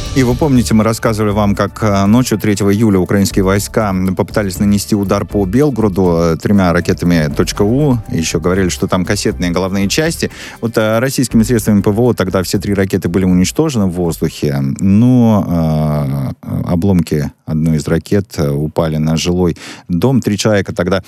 И вы помните, мы рассказывали вам, как ночью 3 июля украинские войска попытались нанести удар по Белгороду 3 ракетами .У. Еще говорили, что там кассетные головные части. Вот российскими средствами ПВО тогда все 3 ракеты были уничтожены в воздухе, но обломки одной из ракет упали на жилой дом. 3 человека тогда...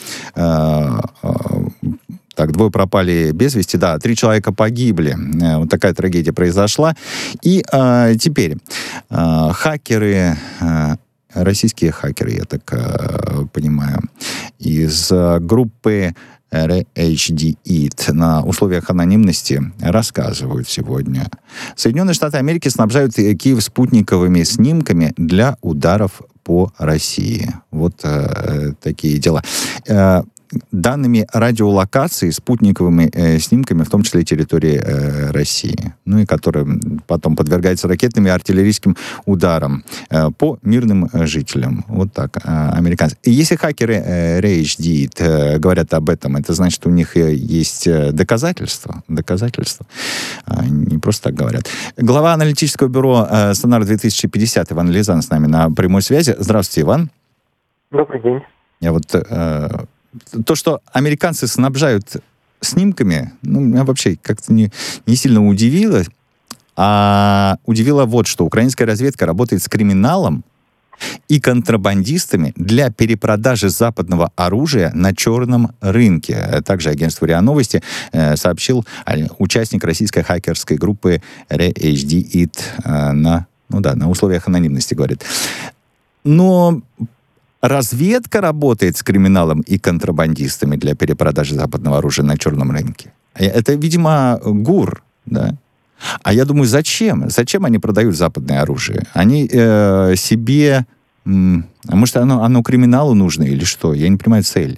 Так, 2 пропали без вести, 3 человека погибли. Вот такая трагедия произошла. И теперь хакеры, российские хакеры, я так понимаю, из группы RHD-IT на условиях анонимности рассказывают сегодня. Соединенные Штаты Америки снабжают Киев спутниковыми снимками для ударов по России. Вот такие дела. Данными радиолокации, спутниковыми снимками, в том числе территории России, ну и которые потом подвергаются ракетным и артиллерийским ударам по мирным жителям. Вот так, американцы. И если хакеры RHD говорят об этом, это значит, у них есть доказательства. Не просто так говорят. Глава аналитического бюро «Сонар 2050» Иван Лизан с нами на прямой связи. Здравствуйте, Иван. Добрый день. Я вот... То, что американцы снабжают снимками, меня вообще как-то не сильно удивило. А удивило вот что. Украинская разведка работает с криминалом и контрабандистами для перепродажи западного оружия на черном рынке. Также агентству РИА Новости сообщил участник российской хакерской группы RHD-IT на условиях анонимности, говорит. Но... Разведка работает с криминалом и контрабандистами для перепродажи западного оружия на черном рынке. Это, видимо, ГУР, да? А я думаю, зачем? Зачем они продают западное оружие? Они себе... А может, оно криминалу нужно или что? Я не понимаю цель.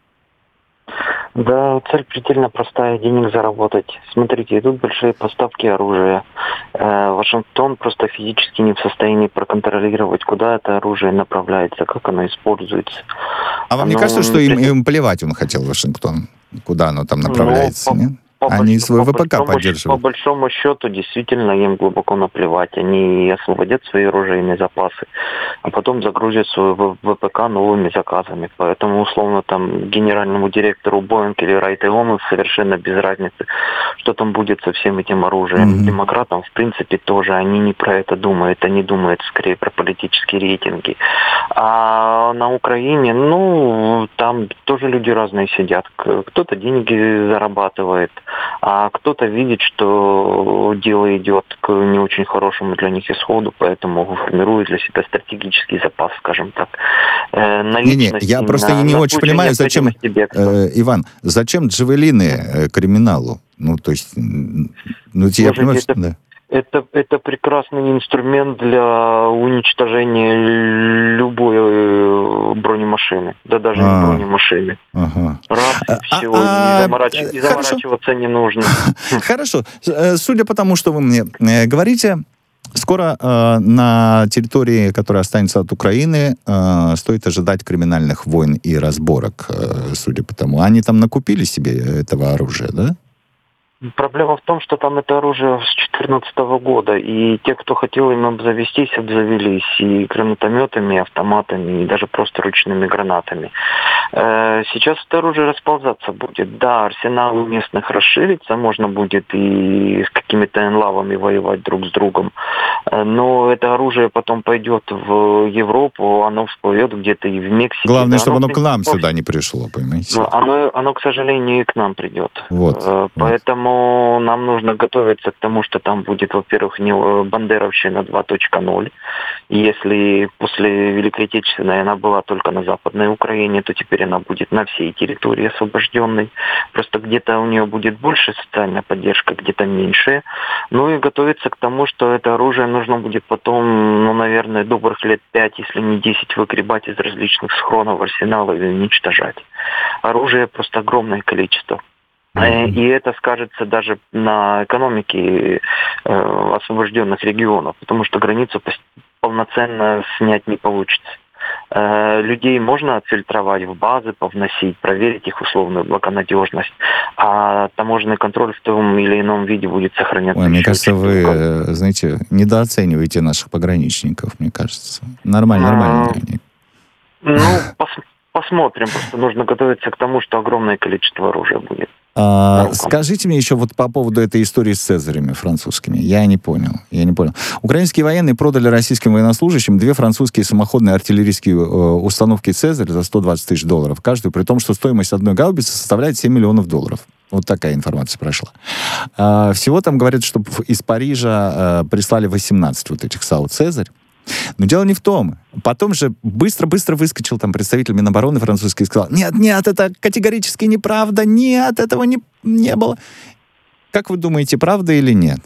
Да, цель предельно простая — денег заработать. Смотрите, идут большие поставки оружия. Вашингтон просто физически не в состоянии проконтролировать, куда это оружие направляется, как оно используется. А вам не кажется, что им плевать он хотел, Вашингтон, куда оно там направляется, нет? Они свой ВПК поддерживают. По большому счету, действительно, им глубоко наплевать. Они освободят свои оружейные запасы, а потом загрузят свой ВПК новыми заказами. Поэтому, условно, там, генеральному директору Boeing или Райтеону совершенно без разницы, что там будет со всем этим оружием. Mm-hmm. Демократам, в принципе, тоже. Они не про это думают. Они думают скорее про политические рейтинги. А на Украине, там тоже люди разные сидят. Кто-то деньги зарабатывает, а кто-то видит, что дело идет к не очень хорошему для них исходу, поэтому формирует для себя стратегический запас, скажем так. Я просто не очень понимаю, зачем, Иван, зачем джавелины криминалу? Я понимаю, что... Да. Это прекрасный инструмент для уничтожения любой бронемашины. Да даже не бронемашины. Ага. Раз и все, и заморачиваться не нужно. Хорошо. Судя по тому, что вы мне говорите, скоро на территории, которая останется от Украины, стоит ожидать криминальных войн и разборок, судя по тому. Они там накупили себе этого оружия, да? Проблема в том, что там это оружие с 2014 года, и те, кто хотел им обзавестись, обзавелись и гранатометами, и автоматами, и даже просто ручными гранатами. Сейчас это оружие расползаться будет. Да, арсенал у местных расширится, можно будет и с какими-то энлавами воевать друг с другом, но это оружие потом пойдет в Европу, оно всплывет где-то и в Мексике. Главное, чтобы оно к нам сюда не пришло, понимаете? Оно, к сожалению, и к нам придет. Поэтому нам нужно готовиться к тому, что там будет, во-первых, бандеровщина 2.0. И если после Великой Отечественной она была только на Западной Украине, то теперь она будет на всей территории освобожденной. Просто где-то у нее будет больше социальная поддержка, где-то меньше. И готовиться к тому, что это оружие нужно будет потом, наверное, добрых лет 5, если не 10, выгребать из различных схронов арсенала и уничтожать. Оружия просто огромное количество. И это скажется даже на экономике освобожденных регионов, потому что границу полноценно снять не получится. людей можно отфильтровать в базы, повносить, проверить их условную благонадежность, а таможенный контроль в том или ином виде будет сохраняться. Ой, мне кажется, вы, знаете, недооцениваете наших пограничников, мне кажется. Нормально они. Ну, посмотрим. Просто нужно готовиться к тому, что огромное количество оружия будет. Скажите мне еще вот по поводу этой истории с цезарями французскими. Я не понял. Украинские военные продали российским военнослужащим 2 французские самоходные артиллерийские установки «Цезарь» за $120 тысяч каждую, при том, что стоимость одной гаубицы составляет $7 миллионов. Вот такая информация прошла. Всего там говорят, что из Парижа прислали 18 вот этих САУ «Цезарь». Но дело не в том. Потом же быстро выскочил там представитель Минобороны французский и сказал: нет, это категорически неправда, нет, этого не было. Как вы думаете, правда или нет?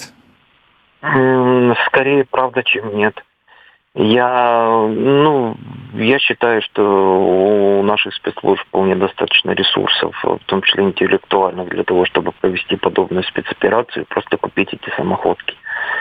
Скорее правда, чем нет. Я считаю, что у наших спецслужб вполне достаточно ресурсов, в том числе интеллектуальных, для того, чтобы провести подобную спецоперацию, просто купить эти самоходки.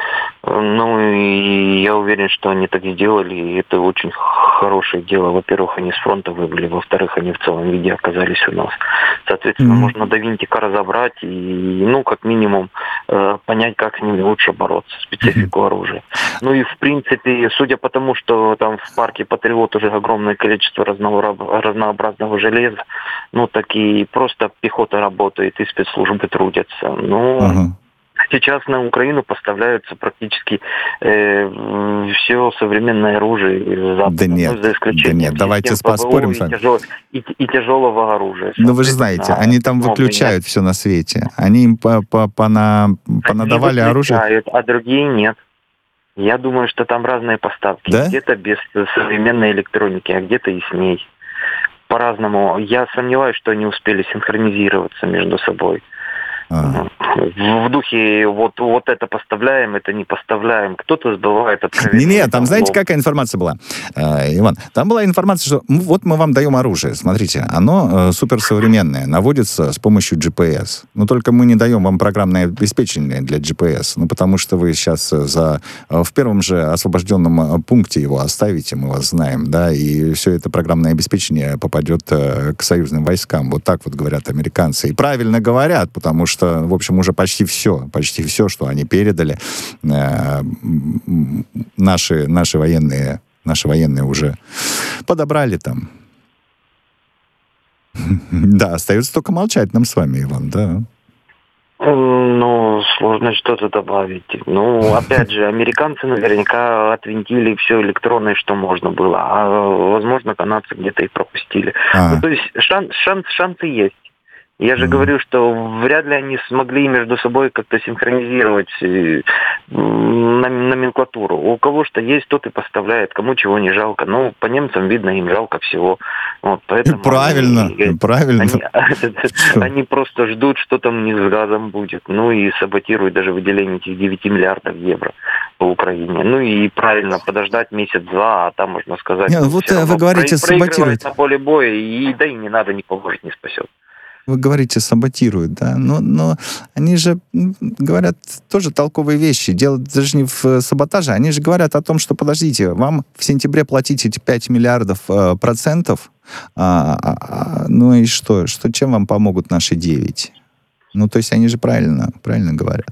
И я уверен, что они так сделали, и это очень хорошее дело. Во-первых, они с фронта выбыли, во-вторых, они в целом виде оказались у нас. Соответственно, можно до винтика разобрать и, как минимум, понять, как с ними лучше бороться, специфику оружия. И, в принципе, судя по тому, что там в парке «Патриот» уже огромное количество разнообразного железа, так и просто пехота работает, и спецслужбы трудятся. Сейчас на Украину поставляются практически все современное оружие западное, за исключением давайте поспорим с вами. И тяжелого оружия. Вы же знаете, они там выключают все на свете. Они им понадавали оружие. А другие нет. Я думаю, что там разные поставки. Да? Где-то без современной электроники, а где-то и с ней. По-разному. Я сомневаюсь, что они успели синхронизироваться между собой. В духе вот это поставляем, это не поставляем. Кто-то сбывает откровенно. Нет, там знаете, какая информация была, Иван? Там была информация, что вот мы вам даем оружие, смотрите, оно суперсовременное, наводится с помощью GPS. Но только мы не даем вам программное обеспечение для GPS, потому что вы сейчас в первом же освобожденном пункте его оставите, мы вас знаем, да, и все это программное обеспечение попадет к союзным войскам. Вот так вот говорят американцы. И правильно говорят, потому что, в общем, уже почти все, что они передали, наши военные уже подобрали там. Да, остается только молчать нам с вами, Иван, да. Сложно что-то добавить. Опять же, американцы наверняка отвинтили все электронное, что можно было, а, возможно, канадцы где-то и пропустили. То есть шансы есть. Я же говорю, что вряд ли они смогли между собой как-то синхронизировать номенклатуру. У кого что есть, тот и поставляет, кому чего не жалко. По немцам видно, им жалко всего. Поэтому правильно. Они просто ждут, что там не с газом будет. И саботируют даже выделение этих 9 миллиардов евро по Украине. И правильно подождать месяц-два, а там, можно сказать... вы говорите, саботируют. На поле боя, и не надо, не поможет, не спасет. Вы говорите, саботируют, да, но они же говорят тоже толковые вещи. Дело даже не в саботаже, они же говорят о том, что, подождите, вам в сентябре платить эти 5 миллиардов процентов, и что, чем вам помогут наши 9? То есть они же правильно говорят.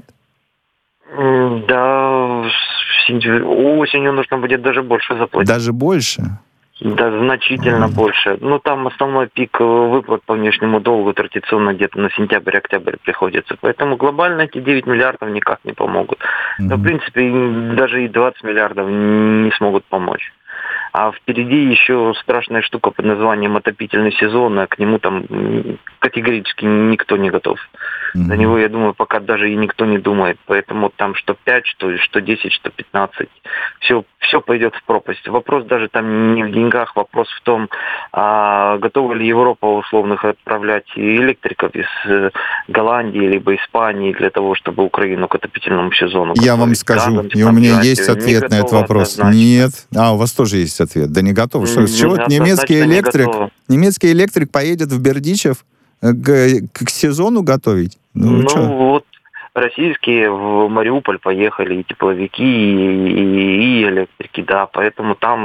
Да, осенью нужно будет даже больше заплатить. Даже больше? Да, значительно больше. Там основной пик выплат по внешнему долгу традиционно где-то на сентябрь-октябрь приходится. Поэтому глобально эти 9 миллиардов никак не помогут. В принципе, даже и 20 миллиардов не смогут помочь. А впереди еще страшная штука под названием отопительный сезон, а к нему там категорически никто не готов. За него, я думаю, пока даже и никто не думает. Поэтому там что 5, что 10, что 15. Все пойдет в пропасть. Вопрос даже там не в деньгах, вопрос в том, готова ли Европа условных отправлять электриков из Голландии либо Испании для того, чтобы Украину к отопительному сезону готовить. Я вам скажу, и у меня есть ответ на этот вопрос. Нет. У вас тоже есть ответ. Да не готовы. Что, с чего немецкий электрик поедет в Бердичев к сезону готовить? Российские в Мариуполь поехали и тепловики, и электрики, да, поэтому там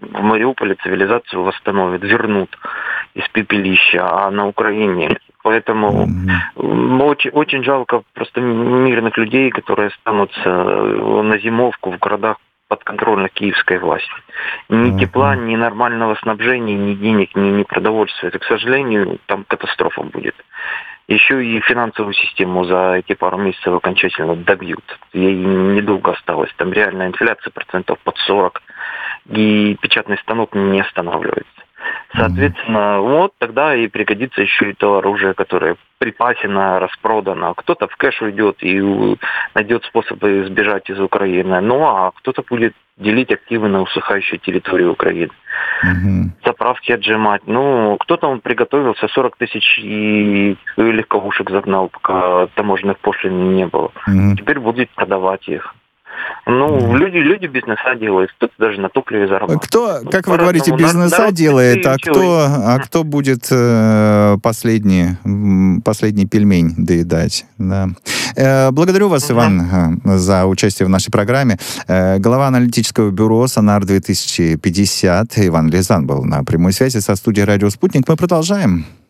в Мариуполе цивилизацию восстановят, вернут из пепелища, а на Украине. Поэтому очень, очень жалко просто мирных людей, которые останутся на зимовку в городах подконтрольно киевской власти. Ни тепла, ни нормального снабжения, ни денег, ни продовольствия. Это, к сожалению, там катастрофа будет. Еще и финансовую систему за эти пару месяцев окончательно добьют. Ей недолго осталось. Там реальная инфляция процентов под 40. И печатный станок не останавливается. Соответственно, вот тогда и пригодится еще и то оружие, которое припасено, распродано. Кто-то в кэш уйдет и найдет способы сбежать из Украины. Ну, а кто-то будет делить активы на усыхающей территории Украины. Заправки отжимать. Ну, кто-то он приготовился, 40 тысяч и легковушек загнал, пока таможенных пошлин не было. Теперь будет продавать их. Ну, люди бизнеса делают, кто-то даже на топливе зарабатывает. Кто, как вы говорите, бизнеса делает, а кто будет последний пельмень доедать? Да. Благодарю вас, Иван, за участие в нашей программе. Глава аналитического бюро «Сонар 2050» Иван Лизан был на прямой связи со студией «Радио Спутник». Мы продолжаем.